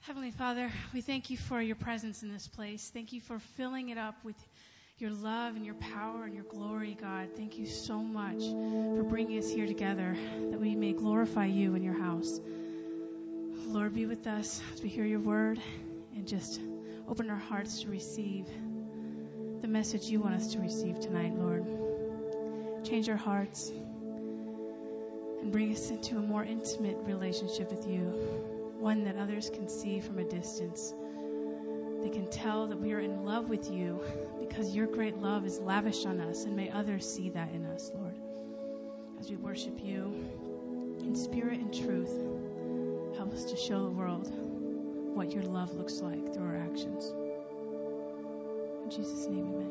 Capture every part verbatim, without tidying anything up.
Heavenly Father, we thank you for your presence in this place. Thank you for filling it up with your love and your power and your glory, God. Thank you so much for bringing us here together that we may glorify you in your house. Lord, be with us as we hear your word and just open our hearts to receive the message you want us to receive tonight, Lord. Change our hearts and bring us into a more intimate relationship with you, one that others can see from a distance. They can tell that we are in love with you because your great love is lavished on us, and may others see that in us, Lord. As we worship you in spirit and truth, help us to show the world what your love looks like through our actions. In Jesus' name, amen.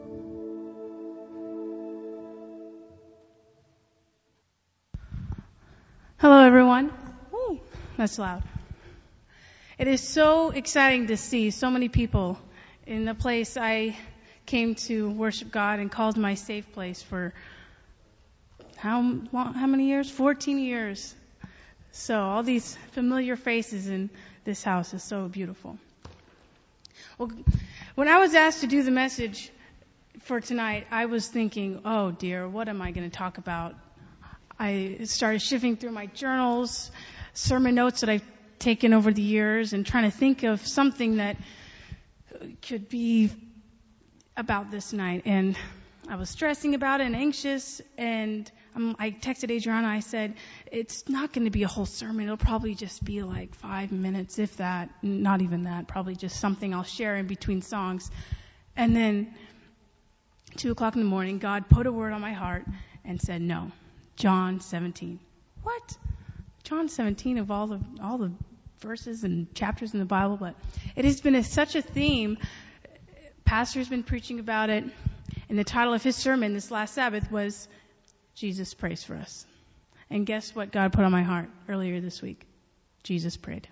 Hello, everyone. Ooh, that's loud. It is so exciting to see so many people in the place I came to worship God and called my safe place for how long, how many years? fourteen years. So all these familiar faces in this house is so beautiful. Well, when I was asked to do the message for tonight, I was thinking, oh dear, what am I going to talk about? I started shifting through my journals, sermon notes that I've taken over the years, and trying to think of something that could be about this night. And I was stressing about it and anxious, and um, I texted Adriana. I said, it's not going to be a whole sermon. It'll probably just be like five minutes, if that, not even that, probably just something I'll share in between songs. And then two o'clock in the morning, God put a word on my heart and said, no, John seventeen. What? John seventeen of all the all the verses and chapters in the Bible, but it has been a, such a theme. Pastor's been preaching about it, and the title of his sermon this last Sabbath was Jesus Prays for Us. And guess what God put on my heart earlier this week? Jesus prayed.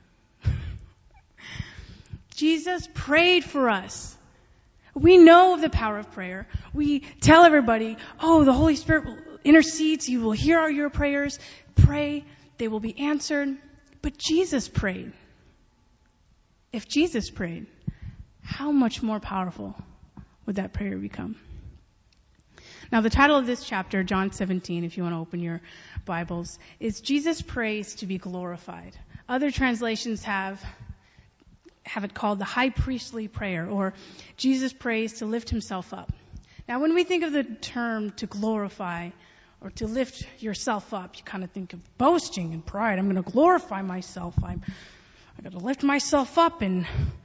Jesus prayed for us. We know of the power of prayer. We tell everybody, oh, the Holy Spirit will intercede, He will hear your prayers. Pray, they will be answered. But Jesus prayed. If Jesus prayed, how much more powerful would that prayer become? Now, the title of this chapter, John seventeen, if you want to open your Bibles, is Jesus Prays to be Glorified. Other translations have have it called the high priestly prayer, or Jesus prays to lift himself up. Now, when we think of the term to glorify or to lift yourself up, you kind of think of boasting and pride. I'm going to glorify myself. I'm I got to lift myself up and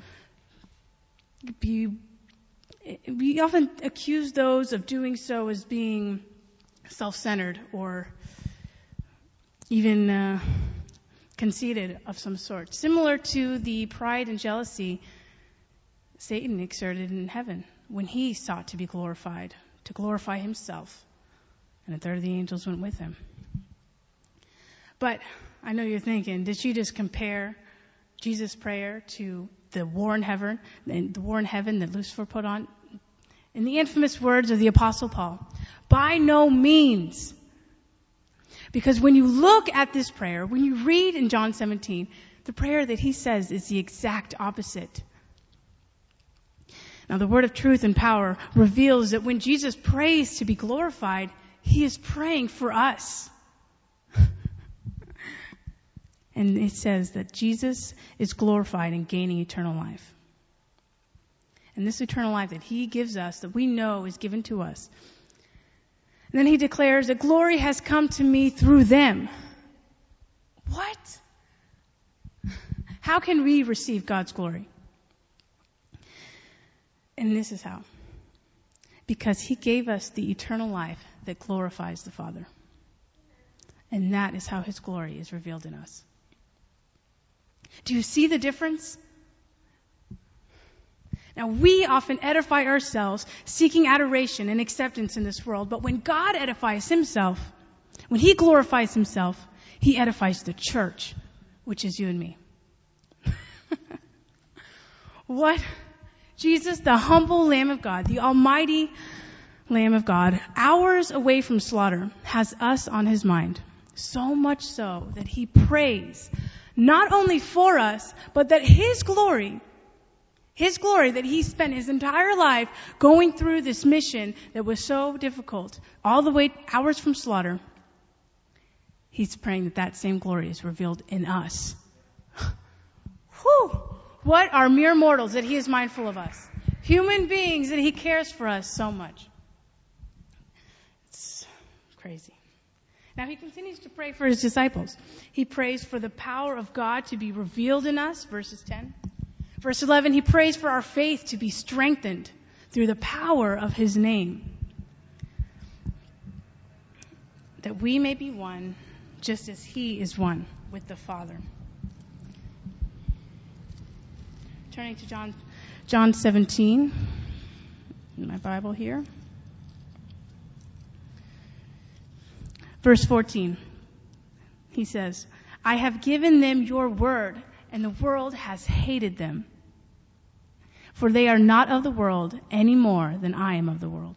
be. We often accuse those of doing so as being self-centered or even uh, conceited of some sort, similar to the pride and jealousy Satan exerted in heaven when he sought to be glorified, to glorify himself. And a third of the angels went with him. But I know you're thinking, did she just compare Jesus' prayer to the war in heaven, the war in heaven that Lucifer put on? In the infamous words of the Apostle Paul, by no means. Because when you look at this prayer, when you read in John seventeen, the prayer that he says is the exact opposite. Now, the word of truth and power reveals that when Jesus prays to be glorified, he is praying for us. And it says that Jesus is glorified in gaining eternal life. And this eternal life that he gives us, that we know is given to us. And then he declares that glory has come to me through them. What? How can we receive God's glory? And this is how. Because he gave us the eternal life that glorifies the Father. And that is how his glory is revealed in us. Do you see the difference? Now, we often edify ourselves seeking adoration and acceptance in this world, but when God edifies himself, when he glorifies himself, he edifies the church, which is you and me. What? Jesus, the humble Lamb of God, the almighty Lamb of God, hours away from slaughter, has us on his mind. So much so that he prays Not only for us, but that His glory, His glory that He spent His entire life going through this mission that was so difficult, all the way hours from slaughter, He's praying that that same glory is revealed in us. Whew! What are mere mortals that He is mindful of us? Human beings that He cares for us so much. It's crazy. Now He continues to pray for His disciples. He prays for the power of God to be revealed in us, verses ten. Verse eleven, He prays for our faith to be strengthened through the power of His name, that we may be one, just as He is one with the Father. Turning to John, John seventeen, in my Bible here. Verse fourteen, He says, I have given them your word, and the world has hated them. For they are not of the world any more than I am of the world.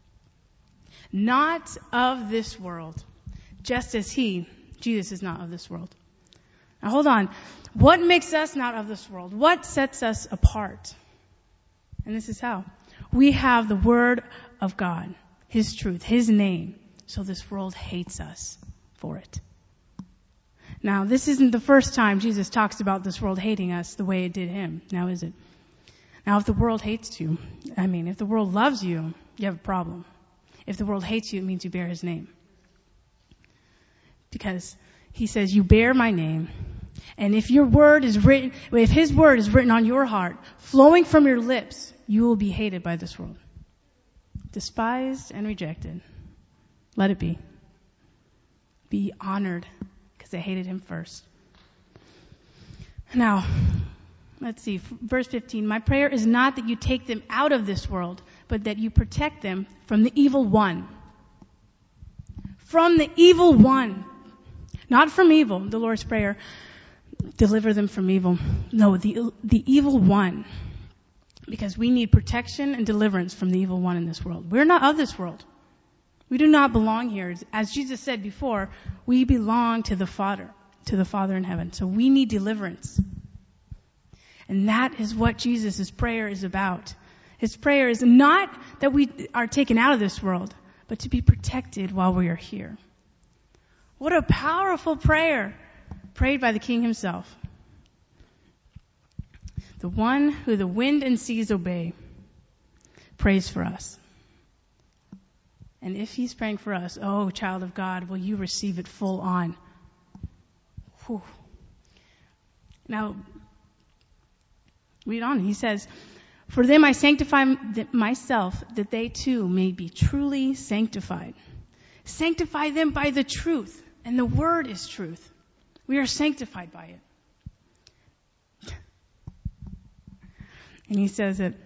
Not of this world, just as He, Jesus, is not of this world. Now hold on. What makes us not of this world? What sets us apart? And this is how. We have the Word of God, His truth, His name. So this world hates us for it. Now, this isn't the first time Jesus talks about this world hating us the way it did Him. Now, is it? Now, if the world hates you, I mean, if the world loves you, you have a problem. If the world hates you, it means you bear His name. Because He says, you bear my name. And if your word is written, if His word is written on your heart, flowing from your lips, you will be hated by this world. Despised and rejected. Let it be. Be honored because they hated Him first. Now, let's see. Verse fifteen. My prayer is not that you take them out of this world, but that you protect them from the evil one. From the evil one. Not from evil, the Lord's Prayer. Deliver them from evil. No, the, the evil one. Because we need protection and deliverance from the evil one in this world. We're not of this world. We do not belong here. As Jesus said before, we belong to the Father, to the Father in heaven. So we need deliverance. And that is what Jesus' prayer is about. His prayer is not that we are taken out of this world, but to be protected while we are here. What a powerful prayer, prayed by the King Himself. The one who the wind and seas obey prays for us. And if He's praying for us, oh, child of God, will you receive it full on? Whew. Now, read on. He says, for them I sanctify myself, that they too may be truly sanctified. Sanctify them by the truth, and the word is truth. We are sanctified by it. And He says that,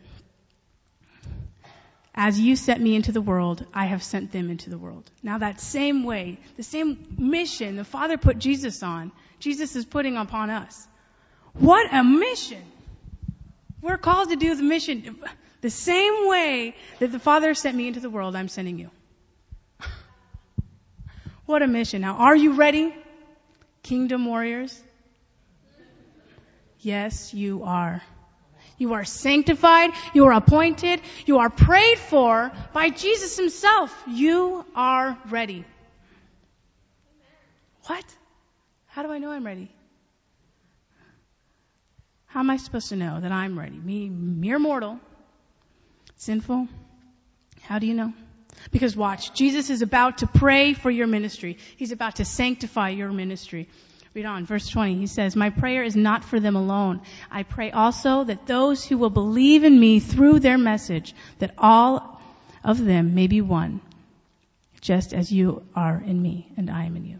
as you sent me into the world, I have sent them into the world. Now that same way, the same mission the Father put Jesus on, Jesus is putting upon us. What a mission! We're called to do the mission the same way that the Father sent me into the world, I'm sending you. What a mission. Now, are you ready, kingdom warriors? Yes, you are. You are sanctified. You are appointed. You are prayed for by Jesus Himself. You are ready. What? How do I know I'm ready? How am I supposed to know that I'm ready? Me, mere mortal, sinful. How do you know? Because watch, Jesus is about to pray for your ministry. He's about to sanctify your ministry. Read on, verse twenty. He says, my prayer is not for them alone. I pray also that those who will believe in me through their message, that all of them may be one, just as you are in me and I am in you.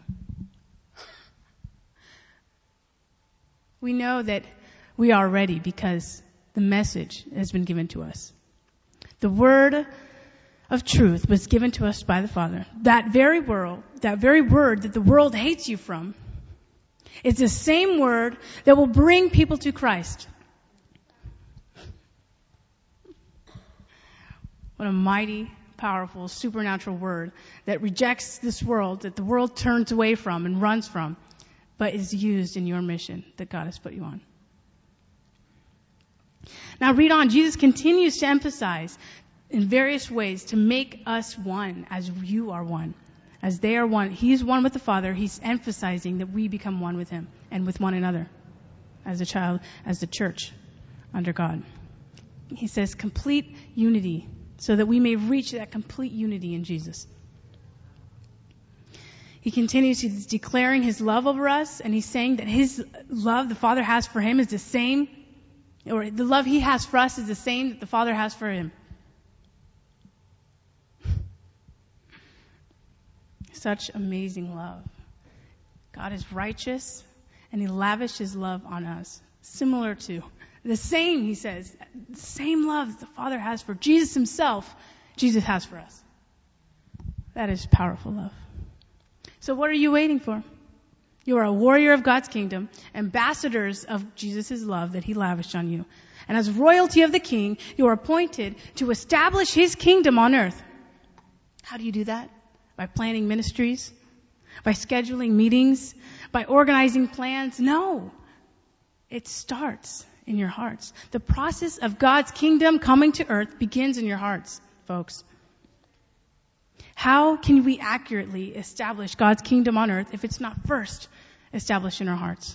We know that we are ready because the message has been given to us. The word of truth was given to us by the Father. That very word, that very word that the world hates you from, it's the same word that will bring people to Christ. What a mighty, powerful, supernatural word that rejects this world, that the world turns away from and runs from. but is used in your mission that God has put you on. Now read on. Jesus continues to emphasize in various ways to make us one as you are one. As they are one. He's one with the Father. He's emphasizing that we become one with Him and with one another as a child, as the church under God. He says complete unity so that we may reach that complete unity in Jesus. He continues, he's declaring His love over us, and He's saying that His love the Father has for Him is the same, or the love He has for us is the same that the Father has for Him. Such amazing love. God is righteous, and He lavished His love on us. Similar to, the same, He says, the same love that the Father has for Jesus Himself, Jesus has for us. That is powerful love. So what are you waiting for? You are a warrior of God's kingdom, ambassadors of Jesus' love that He lavished on you. And as royalty of the King, you are appointed to establish His kingdom on earth. How do you do that? By planning ministries? By scheduling meetings? By organizing plans? No. It starts in your hearts. The process of God's kingdom coming to earth begins in your hearts, folks. How can we accurately establish God's kingdom on earth if it's not first established in our hearts?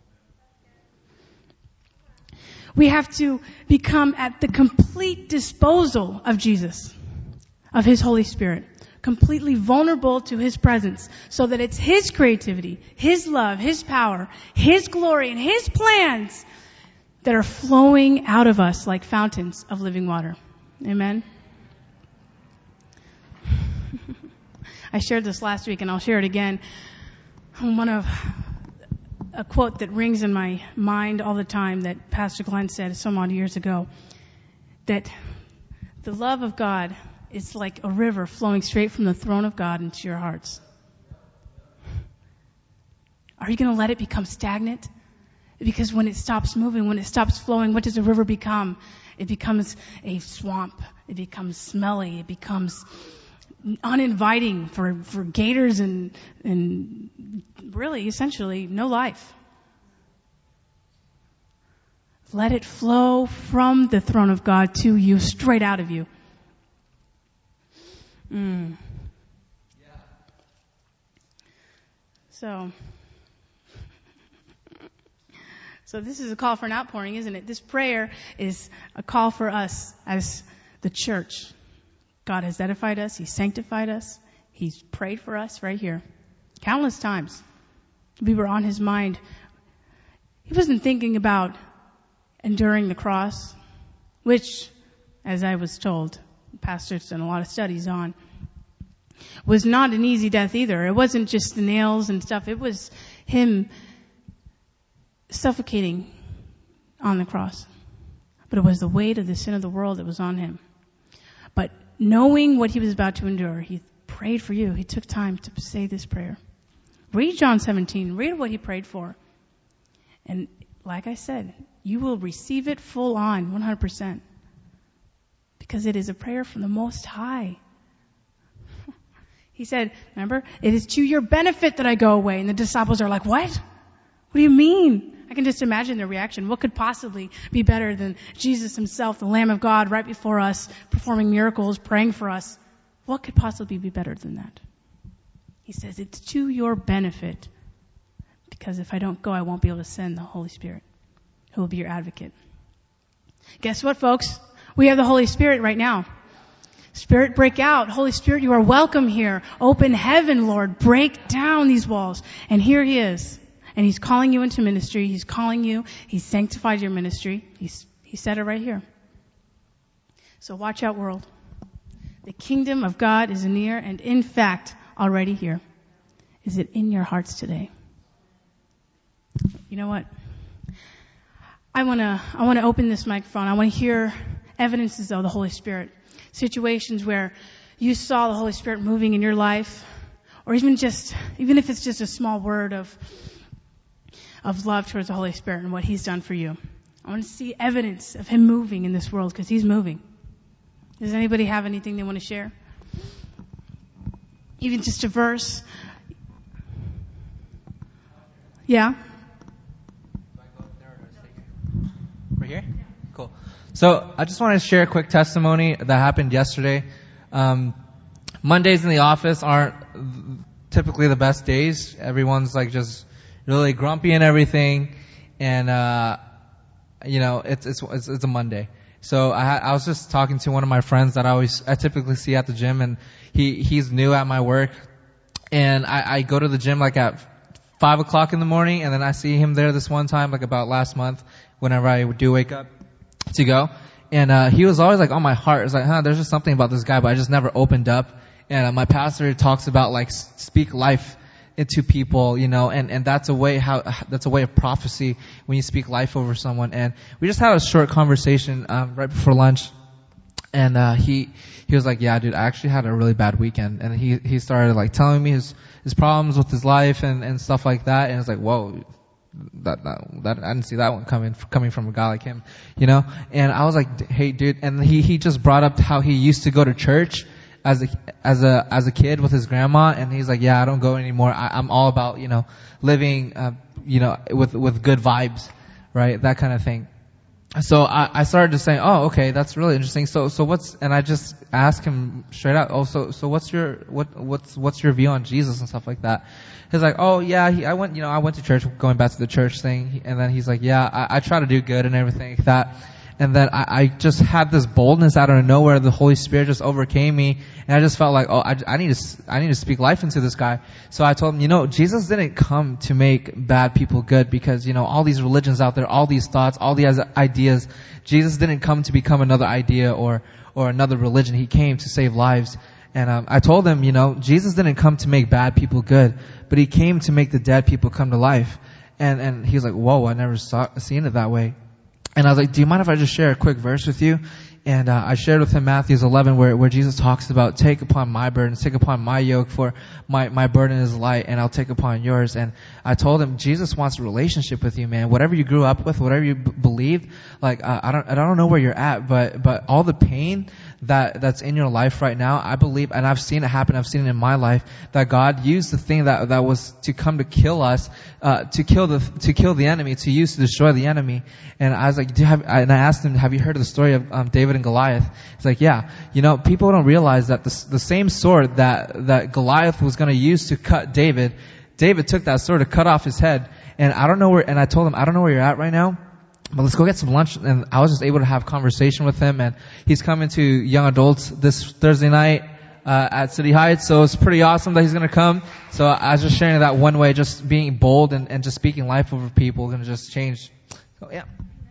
We have to become at the complete disposal of Jesus, of His Holy Spirit, completely vulnerable to His presence, so that it's His creativity, His love, His power, His glory, and His plans that are flowing out of us like fountains of living water. Amen? I shared this last week, and I'll share it again. One of a quote that rings in my mind all the time that Pastor Glenn said some odd years ago, that the love of God is like a river flowing straight from the throne of God into your hearts. Are you going to let it become stagnant? Because when it stops moving, when it stops flowing, what does a river become? It becomes a swamp. It becomes smelly. It becomes uninviting for, for gators and, and really, essentially, no life. Let it flow from the throne of God to you, straight out of you. Mm. So, so this is a call for an outpouring, isn't it? This prayer is a call for us as the church. God has edified us. He's sanctified us. He's prayed for us right here. Countless times. We were on His mind. He wasn't thinking about enduring the cross, which, as I was told, Pastor's done a lot of studies on, was not an easy death either. It wasn't just the nails and stuff. It was Him suffocating on the cross. But it was the weight of the sin of the world that was on Him. But knowing what He was about to endure, He prayed for you. He took time to say this prayer. Read John seventeen. Read what He prayed for. And like I said, you will receive it full on, one hundred percent. Because it is a prayer from the Most High. He said, remember, it is to your benefit that I go away. And the disciples are like, what? What do you mean? I can just imagine their reaction. What could possibly be better than Jesus Himself, the Lamb of God, right before us, performing miracles, praying for us? What could possibly be better than that? He says, it's to your benefit. Because if I don't go, I won't be able to send the Holy Spirit, who will be your advocate. Guess what, folks? We have the Holy Spirit right now. Spirit, break out. Holy Spirit, you are welcome here. Open heaven, Lord. Break down these walls. And here He is. And He's calling you into ministry. He's calling you. He's sanctified your ministry. He's, he said it right here. So watch out, world. The kingdom of God is near and in fact already here. Is it in your hearts today? You know what? I want to I want to open this microphone. I want to hear evidences of the Holy Spirit. Situations where you saw the Holy Spirit moving in your life, or even just, even if it's just a small word of, of love towards the Holy Spirit and what He's done for you. I want to see evidence of Him moving in this world, because He's moving. Does anybody have anything they want to share? Even just a verse. Yeah. Right here? Cool. So I just want to share a quick testimony that happened yesterday. Um, Mondays in the office aren't typically the best days. Everyone's like just really grumpy and everything. And, uh, you know, it's, it's, it's, it's a Monday. So I had, I was just talking to one of my friends that I always, I typically see at the gym, and he, he's new at my work. And I, I go to the gym like at five o'clock in the morning, and then I see him there this one time, like about last month, whenever I do wake up to go. And, uh, he was always like on my heart. It's like, huh, there's just something about this guy, but I just never opened up. And uh, my pastor talks about like speak life into people, you know, and, and that's a way how, that's a way of prophecy when you speak life over someone. And we just had a short conversation, um, right before lunch. And, uh, he, he was like, yeah, dude, I actually had a really bad weekend. And he, he started like telling me his, his problems with his life and, and stuff like that. And it's like, whoa, that, that, that, I didn't see that one coming, coming from a guy like him, you know? And I was like, hey, dude, and he, he just brought up how he used to go to church as a, as a, as a kid with his grandma, and he's like, yeah, I don't go anymore. I, I'm all about, you know, living, uh, you know, with, with good vibes, right? That kind of thing. So I, I started to say, oh, okay, that's really interesting. So, so what's, and I just asked him straight out, oh, so, so what's your, what, what's, what's your view on Jesus and stuff like that? He's like, oh yeah, he, I went, you know, I went to church, going back to the church thing, and then he's like, yeah, I, I try to do good and everything like that. And then I, I just had this boldness out of nowhere. The Holy Spirit just overcame me, and I just felt like, oh, I, I need to, I need to speak life into this guy. So I told him, you know, Jesus didn't come to make bad people good, because, you know, all these religions out there, all these thoughts, all these ideas, Jesus didn't come to become another idea or, or another religion. He came to save lives. And, um, I told him, you know, Jesus didn't come to make bad people good, but he came to make the dead people come to life. And, and he was like, whoa, I never saw, seen it that way. And I was like, do you mind if I just share a quick verse with you? And uh, I shared with him Matthew eleven, where where Jesus talks about, take upon my burden, take upon my yoke, for my my burden is light, and I'll take upon yours. And I told him, Jesus wants a relationship with you, man. Whatever you grew up with, whatever you b- believed, like uh, I don't I don't know where you're at, but but all the pain that that's in your life right now, I believe, and I've seen it happen. I've seen it in my life, that God used the thing that that was to come to kill us, uh, to kill the to kill the enemy, to use to destroy the enemy. And I was like, do you have, and I asked him, have you heard of the story of um, David and Goliath? He's like, yeah. You know, people don't realize that the, the same sword that, that Goliath was going to use to cut David, David took that sword to cut off his head. And I don't know where, and I told him, I don't know where you're at right now, but let's go get some lunch. And I was just able to have conversation with him, and he's coming to Young Adults this Thursday night, uh, at City Heights. So it's pretty awesome that he's going to come. So I was just sharing that one way, just being bold and, and just speaking life over people, going to just change. So yeah.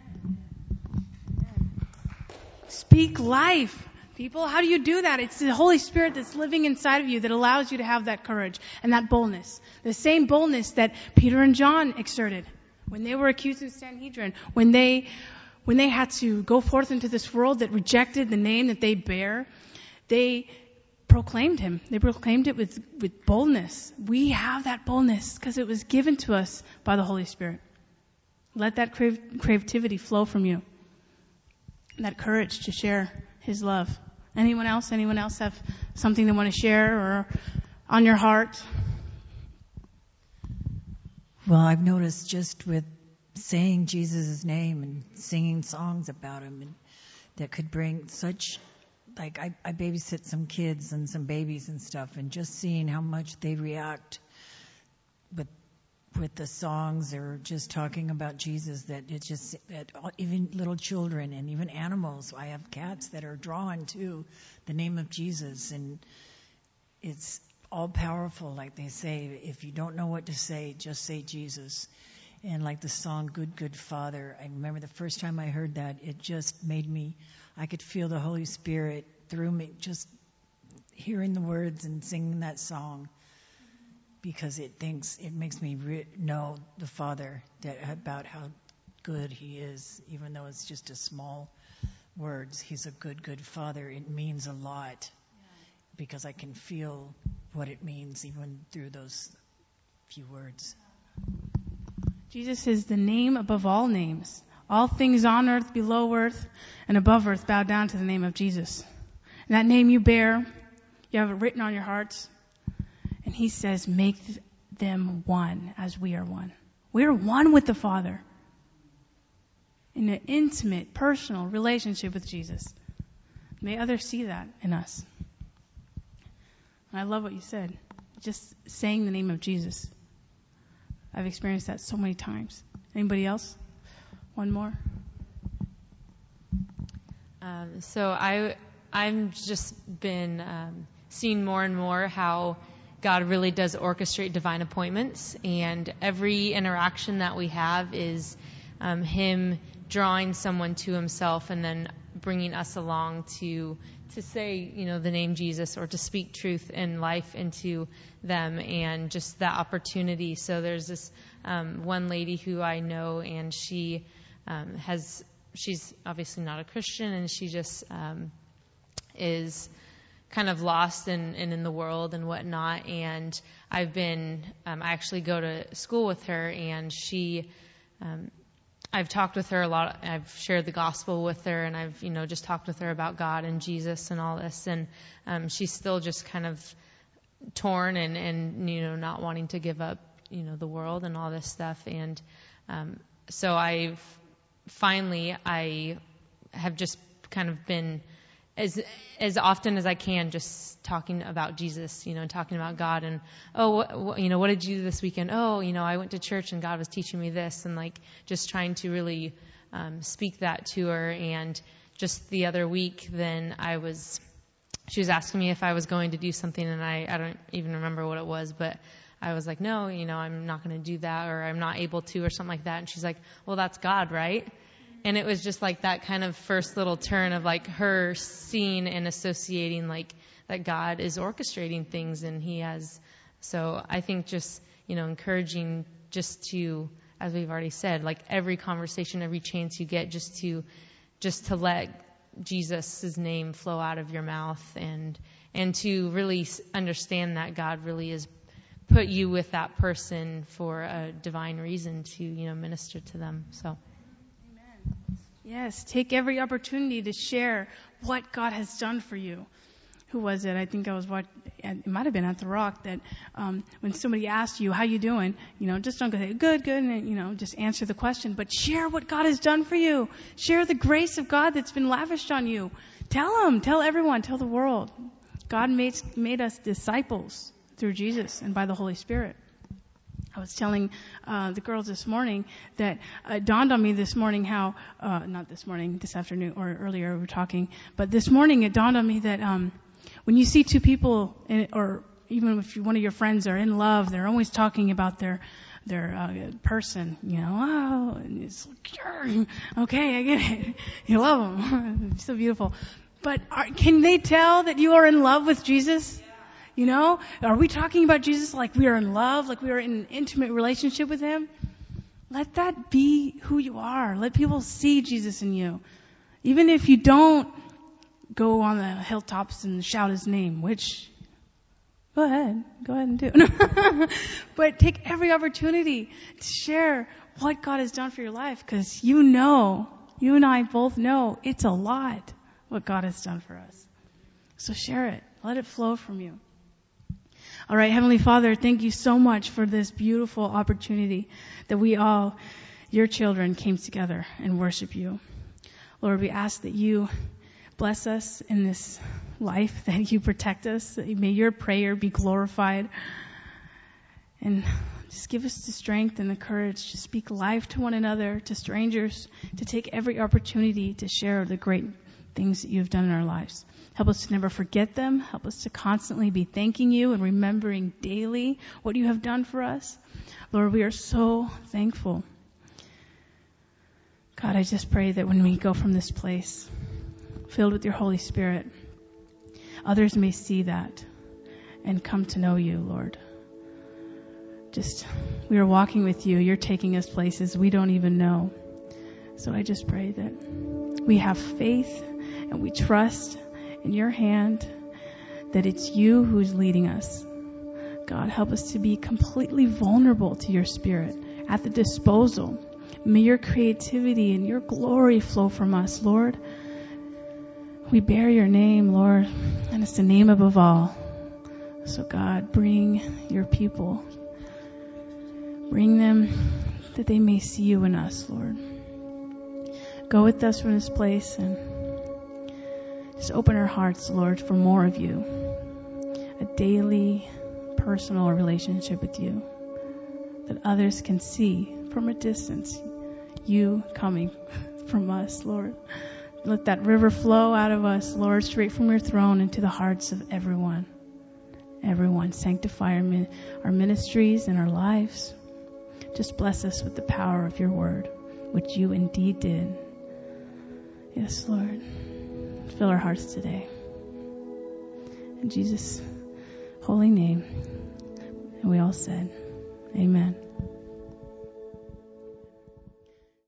Speak life. People, how do you do that? It's the Holy Spirit that's living inside of you that allows you to have that courage and that boldness. The same boldness that Peter and John exerted when they were accused in Sanhedrin, when they, when they had to go forth into this world that rejected the name that they bear. They proclaimed him. They proclaimed it with, with boldness. We have that boldness because it was given to us by the Holy Spirit. Let that crave, creativity flow from you. That courage to share his love. Anyone else? Anyone else have something they want to share or on your heart? Well, I've noticed just with saying Jesus' name and singing songs about him, and that could bring such, like I, I babysit some kids and some babies and stuff, and just seeing how much they react with with the songs or just talking about Jesus, that it's just that even little children and even animals, I have cats that are drawn to the name of Jesus, and it's all powerful. Like they say, if you don't know what to say, just say Jesus. And like the song Good Good Father, I remember the first time I heard that, it just made me, I could feel the Holy Spirit through me, just hearing the words and singing that song. Because it thinks it makes me re- know the Father, that about how good He is, even though it's just a small words. He's a good, good Father. It means a lot, yeah. Because I can feel what it means even through those few words. Jesus is the name above all names. All things on earth, below earth, and above earth bow down to the name of Jesus. And that name you bear, you have it written on your hearts. And he says, make them one as we are one. We're one with the Father in an intimate, personal relationship with Jesus. May others see that in us. And I love what you said. Just saying the name of Jesus. I've experienced that so many times. Anybody else? One more? Um, so I, I've just been um, seeing more and more how God really does orchestrate divine appointments, and every interaction that we have is um, Him drawing someone to Himself and then bringing us along to to say, you know, the name Jesus, or to speak truth and life into them, and just that opportunity. So there's this um, one lady who I know, and she um, has. She's obviously not a Christian, and she just um, is kind of lost in, in, in the world and whatnot. And I've been, um, I actually go to school with her, and she, um, I've talked with her a lot. I've shared the gospel with her, and I've, you know, just talked with her about God and Jesus and all this. And um, she's still just kind of torn and, and, you know, not wanting to give up, you know, the world and all this stuff. And um, so I've, finally, I have just kind of been as as often as I can just talking about Jesus, you know, talking about God, and oh, what, what, you know, what did you do this weekend? Oh, you know, I went to church and God was teaching me this, and like just trying to really um, speak that to her. And just the other week, then I was, she was asking me if I was going to do something, and I I don't even remember what it was, but I was like, no, you know, I'm not going to do that, or I'm not able to, or something like that. And she's like, well, that's God, right? And it was just like that kind of first little turn of like her seeing and associating like that God is orchestrating things, and He has. So I think just, you know, encouraging just to, as we've already said, like every conversation, every chance you get, just to, just to let Jesus' name flow out of your mouth, and, and to really understand that God really is put you with that person for a divine reason to, you know, minister to them. So. Yes, take every opportunity to share what God has done for you. Who was it? I think I was watching, it might have been at The Rock, that um, when somebody asked you, how you doing? You know, just don't go say, good, good, and, you know, just answer the question. But share what God has done for you. Share the grace of God that's been lavished on you. Tell them, tell everyone, tell the world. God made, made us disciples through Jesus and by the Holy Spirit. I was telling uh, the girls this morning that uh, it dawned on me this morning how, uh, not this morning, this afternoon or earlier we were talking, but this morning it dawned on me that um, when you see two people, in, or even if one of your friends are in love, they're always talking about their their uh, person, you know, oh, and it's like, okay, I get it. You love them. It's so beautiful. But are, can they tell that you are in love with Jesus? You know, are we talking about Jesus like we are in love, like we are in an intimate relationship with Him? Let that be who you are. Let people see Jesus in you. Even if you don't go on the hilltops and shout His name, which, go ahead, go ahead and do. But take every opportunity to share what God has done for your life, because you know, you and I both know it's a lot what God has done for us. So share it. Let it flow from you. All right, Heavenly Father, thank you so much for this beautiful opportunity that we all, your children, came together and worship you. Lord, we ask that you bless us in this life, that you protect us, that may your prayer be glorified. And just give us the strength and the courage to speak life to one another, to strangers, to take every opportunity to share the great things that you've done in our lives. Help us to never forget them. Help us to constantly be thanking you and remembering daily what you have done for us. Lord, we are so thankful. God, I just pray that when we go from this place, filled with your Holy Spirit, others may see that and come to know you, Lord. Just, we are walking with you. You're taking us places we don't even know. So I just pray that we have faith and we trust in your hand, that it's you who's leading us. God, help us to be completely vulnerable to your Spirit, at the disposal. May your creativity and your glory flow from us, Lord. We bear your name, Lord, and it's the name above all. So God, bring your people. Bring them that they may see you in us, Lord. Go with us from this place and just open our hearts, Lord, for more of you. A daily, personal relationship with you that others can see from a distance you coming from us, Lord. Let that river flow out of us, Lord, straight from your throne into the hearts of everyone. Everyone. Sanctify our, min- our ministries and our lives. Just bless us with the power of your word, which you indeed did. Yes, Lord. Fill our hearts today. In Jesus' holy name. And we all said, amen.